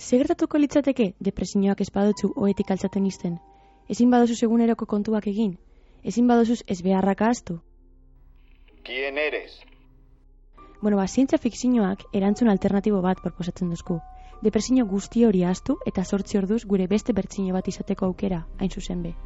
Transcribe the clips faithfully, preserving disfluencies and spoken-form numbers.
Ze gertatuko litzateke depresioak ez badotzu ohetik altzaten izten? Ezin badozuz eguneroko kontuak egin? Ezin badozuz ez beharrak ahaztu? ¿Quién eres? Bueno, ba, zientzia fikzioak erantzun alternatibo bat proposatzen duzku. Depresio guzti hori ahaztu eta zortzi orduz gure beste bertsio bat izateko aukera, hain zuzen be.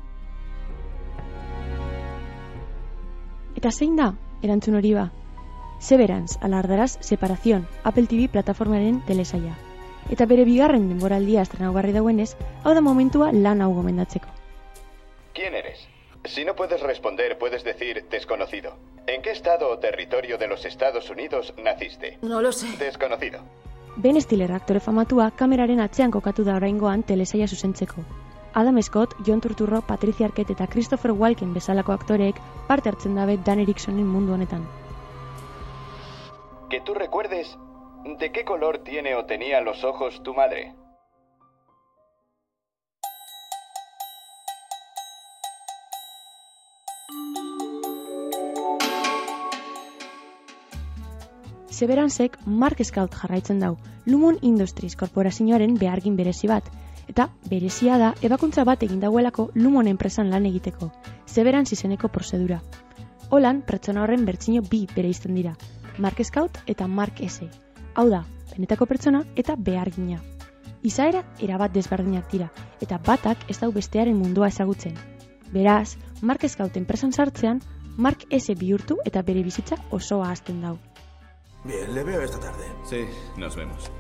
Eta zein da, erantzun hori ba? Severance, alardaraz, separazion, Apple T V plataformaren telesaia. Eta bere bigarren denboraldia estrenaugarri dauenez, hau da momentua lan hau gomendatzeko. ¿Quién eres? Si no puedes responder, puedes decir desconocido. ¿En qué estado o territorio de los Estados Unidos naciste? No lo sé. Desconocido. Ben Stiller aktore famatua kameraren atzean kokatu da oraingoan telesaia zuzentzeko. Adam Scott, John Turturro, Patricia Arquette eta Christopher Walken bezalako aktoreek parte hartzen dabe Dan Ericksonen mundu honetan. Que tú recuerdes, ¿de qué color tiene o tenía los ojos tu madre? Severancek Mark Scout jarraitzen dau, Lumon Industries korporazioaren behargin berezi bat, eta berezia da ebakuntza bat egin dauelako Lumon enpresan lan egiteko, Severance izeneko prozedura. Holan, pertsona horren bertsio bi bereizten dira, Mark Scout eta Mark S. Hau da, benetako pertsona eta behargina. Izaera erabat desberdinak dira, eta batak ez dau bestearen mundua ezagutzen. Beraz, Mark Scout enpresan sartzean, Mark S bihurtu eta bere bizitza osoa hasten dau. Bien, le veo esta tarde. Sí, nos vemos.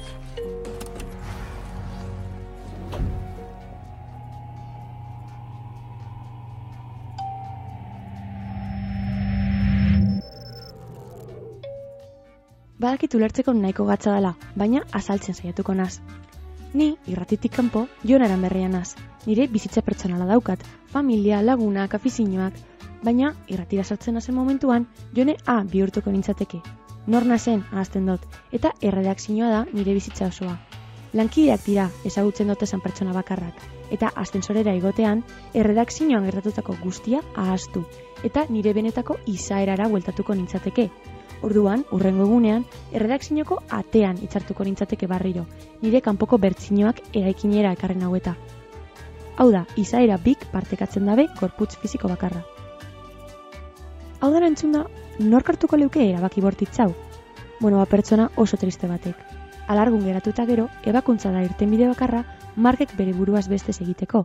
Badakit ulertzeko nahiko gatza dela, baina azaltzen saiatuko naz. Ni, irratitik kanpo, Jonaren berria naz. Nire bizitza pertsonala daukat, familia, lagunak, afizinoak, baina irratira sartzen nazen momentuan, Jone A bihurtuko nintzateke. Nor nazen, ahazten dut, eta erredakzioa da nire bizitza osoa. Lankideak dira ezagutzen dut esan pertsona bakarrak, eta ascensorera igotean, erredakzioan gertatutako guztia ahaztu, eta nire benetako izaerara bueltatuko nintzateke. Orduan, urrengo egunean, erredakzioko atean itzartuko nintzateke barriro, nire kanpoko bertsinoak eraikinera ekarren haueta. Hau da, izaera bik partekatzen dabe gorputz fiziko bakarra. Hau da entzun da, nork hartuko leuke erabaki bortitzau? Bueno, ba pertsona oso triste batek. Alargun geratuta gero, ebakuntza da irtenbide bakarra Markek bere buruaz bestez egiteko.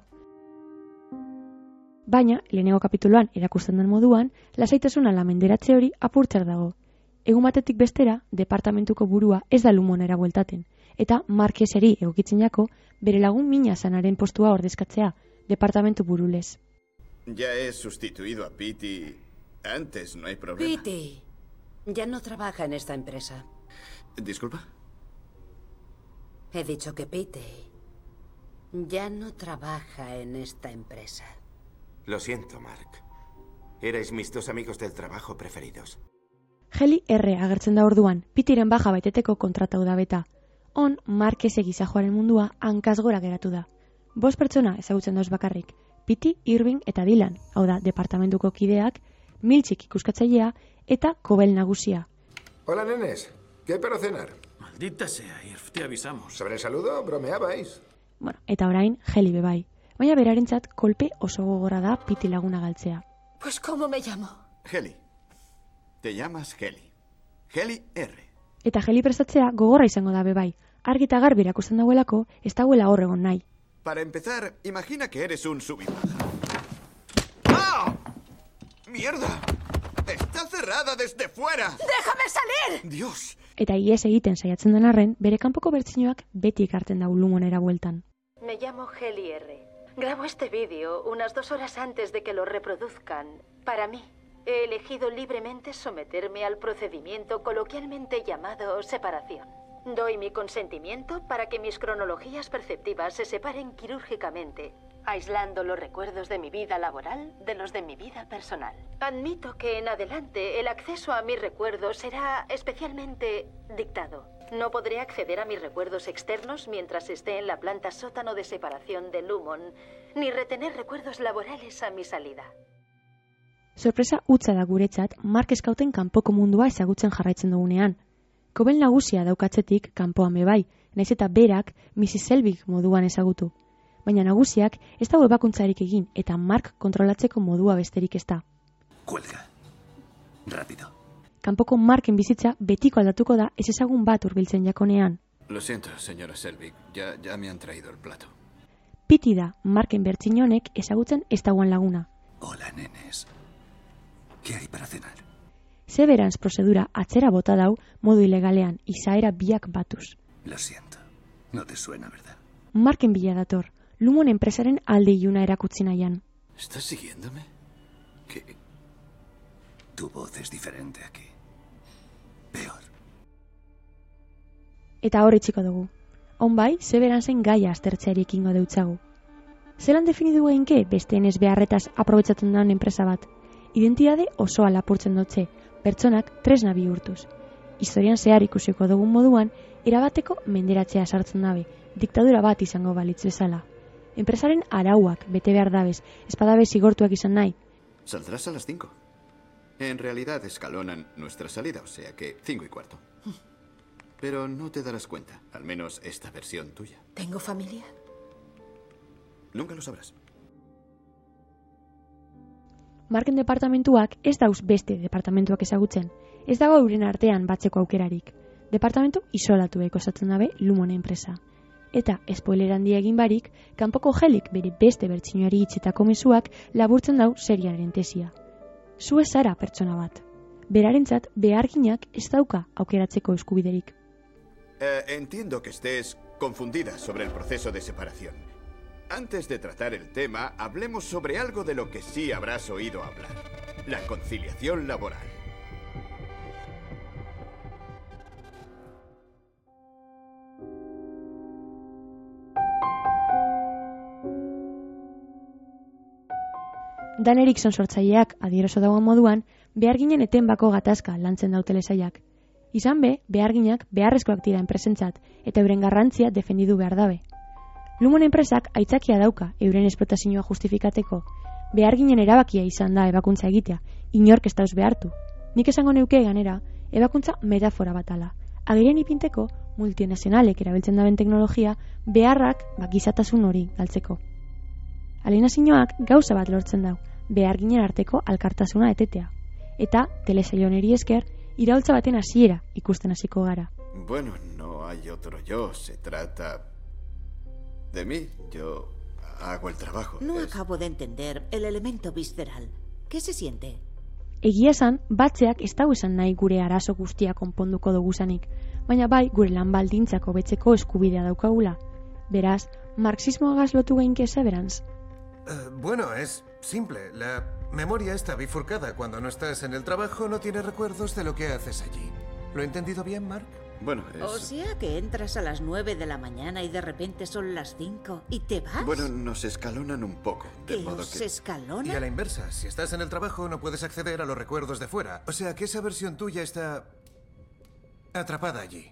Baina, lehenengo kapituluan erakusten den moduan, lasaitasuna lamenderatze hori apurtzer dago. Egun batetik bestera, departamentuko burua ez da Lumonera bueltaten, eta Markeseri egokitzen jako, bere lagun mina zanaren postua ordezkatzea, departamentu burulez. Ya he sustituido a Pete. Antes no hay problema. Pete ya no trabaja en esta empresa. ¿Disculpa? He dicho que Pete ya no trabaja en esta empresa. Lo siento, Mark. Erais mis dos amigos del trabajo preferidos. Heli R agertzen da orduan, Peteren baja baiteteko kontratau da beta. On, Markese gizajoaren mundua hankaz gora geratu da. Bost pertsona ezagutzen dauz bakarrik, Pete, Irving eta Dylan, hau da, departamentuko kideak, Milchik ikuskatzailea eta Kobel nagusia. Hola, nenes. ¿Qué hay para cenar? Maldita sea, Irv, te avisamos. ¿Sobre el saludo? Bromeabais. Bueno, eta orain, Heli bebai. Baina berarentzat kolpe oso gogorra da Pete laguna galtzea. Pues, ¿cómo me llamo? Heli. Te llamas Heli. Heli R. Eta Heli prestatzea gogorra izango da bebai. Argi eta garbi erakusten dagoelako, ez dagoela hor egon nahi. Para empezar, imagina que eres un sub-y-baja. ¡Ah! ¡Mierda! ¡Está cerrada desde fuera! ¡Déjame salir! ¡Dios! Eta ies egiten saiatzen den arren, bere kanpoko bertsinoak beti ekarten da Lumonera bueltan. Me llamo Heli R. Grabo este vídeo unas dos horas antes de que lo reproduzcan. Para mí, he elegido libremente someterme al procedimiento coloquialmente llamado separación. Doy mi consentimiento para que mis cronologías perceptivas se separen quirúrgicamente, aislando los recuerdos de mi vida laboral de los de mi vida personal. Admito que en adelante el acceso a mis recuerdos será especialmente dictado. No podré acceder a mis recuerdos externos mientras esté en la planta sótano de separación de Lumon, ni retener recuerdos laborales a mi salida. Sorpresa hutsa da guretzat Mark Scouten kanpoko mundua ezagutzen jarraitzen dugunean. Kobel nagusia daukatzetik kanpoan bebai, naiz eta berak missus Selvig moduan ezagutu. Baina nagusiak ez dago ebakuntzarik egin eta Mark kontrolatzeko modua besterik ez da. Cuelga. Rápido. Kanpoko Marken bizitza betiko aldatuko da ez ezagun bat hurbiltzen jakonean. Lo siento, señora Selvig, ya, ya me han traído el plato. Piti da Marken bertsino honek ezagutzen ez dagoen laguna. Hola, nenes. ¿Qué hay para cenar? Severance prozedura atzera bota dau modu ilegalean, izaera biak batuz. Lo siento. No te suena, ¿verdad? Marken bila dator, Lumon enpresaren alde iluna erakutsi nahian. ¿Estás siguiéndome? ¿Qué? Tu voz es diferente aquí. Peor. Eta hor itxiko dugu. Hon bai, Severancen gaia aztertzeari ekingo deutzagu. Zelan definidu eginke besteen ez beharretaz aprobetsatzen daun enpresa bat? Identitate osoa lapurtzen dutze, pertsonak tresna bihurtuz. Historian zehar ikusiko dugun moduan, erabateko menderatzea sartzen dabe, diktadura bat izango balitz bezala. Enpresaren arauak bete behar dabez, espadabe zigortuak izan nahi. Saldrás a las cinco. En realidad escalonan nuestra salida, o sea que cinco y cuarto. Pero no te darás cuenta, al menos esta versión tuya. ¿Tengo familia? Nunca lo sabrás. Marken departamentuak ez dauz beste departamentuak ezagutzen. Ez dago euren artean batzeko aukerarik. Departamentu isolatuek osatzen dabe Lumon enpresa. Eta, spoiler handia egin barik, kanpoko gelik bere beste bertsinoari hitzetako mezuak laburtzen dau seriaren tesia. Zu ez zara pertsona bat. Berarentzat beharginak ez dauka aukeratzeko eskubiderik. Eh, entiendo que estés confundida sobre el proceso de separación. Antes de tratar el tema, hablemos sobre algo de lo que sí habrás oído hablar. La conciliación laboral. Dan Erickson sortzaileak adieroso dagoen moduan, beharginen etenbako gatazka lantzen dautele saiak. Izan be, beharginak beharrezkoak dira enpresentzat, eta euren garrantzia defendidu behar dabe. Lumon enpresak aitzakia dauka euren esplotazioa justifikateko. Beharginen erabakia izan da ebakuntza egitea, inork ez dauz behartu. Nik esango neuke ganera, ebakuntza metafora bat ala. Agerian ipinteko, multinazionalek erabiltzen daben teknologia, beharrak bakizatasun hori galtzeko. Alienazioak gauza bat lortzen dau, beharginen arteko alkartasuna etetea. Eta, telesailoneri esker, iraultza baten hasiera ikusten hasiko gara. Bueno, no hay otro yo, se trata de mí. Yo hago el trabajo. No es... acabo de entender el elemento visceral. ¿Qué se siente? Egia esan, batzeak ez dau esan nahi gure arazo guztia konponduko duguzanik, baina bai gure lan baldintzak hobetzeko eskubidea daukagula. Beraz, marxismoagaz lotu gainke Severance. Uh, bueno, es simple. La memoria está bifurcada. Cuando no estás en el trabajo no tienes recuerdos de lo que haces allí. ¿Lo he entendido bien, Mark? Bueno, es... O sea que entras a las nueve de la mañana y de repente son las cinco y te vas. Bueno, nos escalonan un poco, de ¿Que modo os que... escalona? Y a la inversa, si estás en el trabajo no puedes acceder a los recuerdos de fuera. O sea que esa versión tuya está atrapada allí.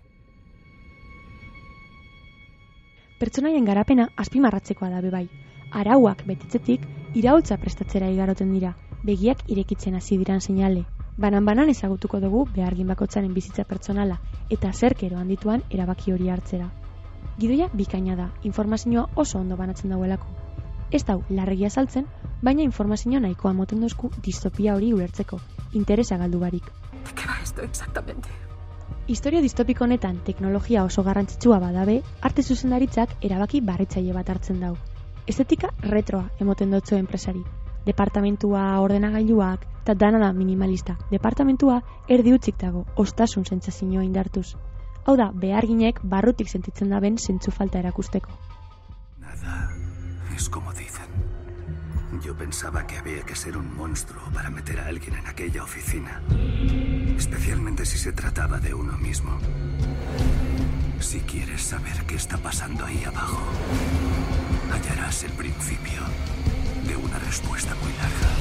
Pertsonaien garapena azpimarratzekoa da bebai. Arauak betetzetik iraultza prestatzera igaroten dira, begiak irekitzen hasi diran seinale. Banan-banan ezagutuko dugu behargin bakotzaren bizitza pertsonala eta zerkero handituan erabaki hori hartzera. Gidoia bikaina da, informazioa oso ondo banatzen dauelako. Ez dau larregia saltzen, baina informazioa nahikoa moten dozku distopia hori ulertzeko, interesa galdu barik. ¿De qué va esto exactamente? Historia distopiko honetan teknologia oso garrantzitsua badabe, arte zuzendaritzak erabaki barretzaile bat hartzen dau. Estetika retroa emoten dotzo enpresari. Departamentua ordenagailuak, eta dana da minimalista. Departamentua erdi utzik dago, ostasun sentsazioa indartuz. Hau da, beharginek barrutik sentitzen daben zentzu falta erakusteko. Nada es como dicen. Yo pensaba que había que ser un monstruo para meter a alguien en aquella oficina. Especialmente si se trataba de uno mismo. Si quieres saber qué está pasando ahí abajo, hallarás el principio de una respuesta muy larga.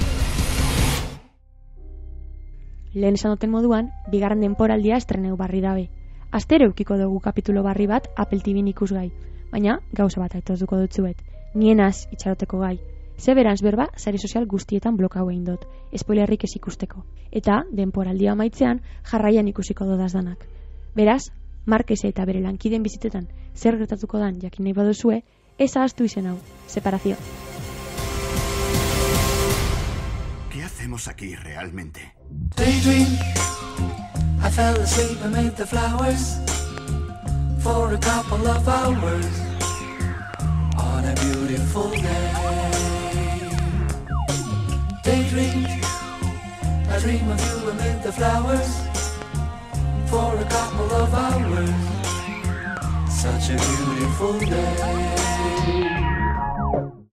Lehen esan duten moduan, bigarren denporaldia estreneu barri dabe. Astero eukiko dugu kapitulo barri bat Apple T Vn ikusgai, baina gauza bat aitozuko dutzuet. Nienaz itxaroteko gai. Severance berba sare sozial guztietan blokau egin dut, spoilerrik ez ikusteko. Eta denporaldia amaitzean jarraian ikusiko dodaz danak. Beraz, Markese eta bere lankideen bizitetan zer gertatuko dan jakin nahi baduzue, ez ahaztu izen hau, Separazio. ¿Qué hacemos aquí realmente? Daydream, I fell asleep amid the flowers for a couple of hours on a beautiful day. Daydream, I dream of you amid the flowers for a couple of hours. Such a beautiful day.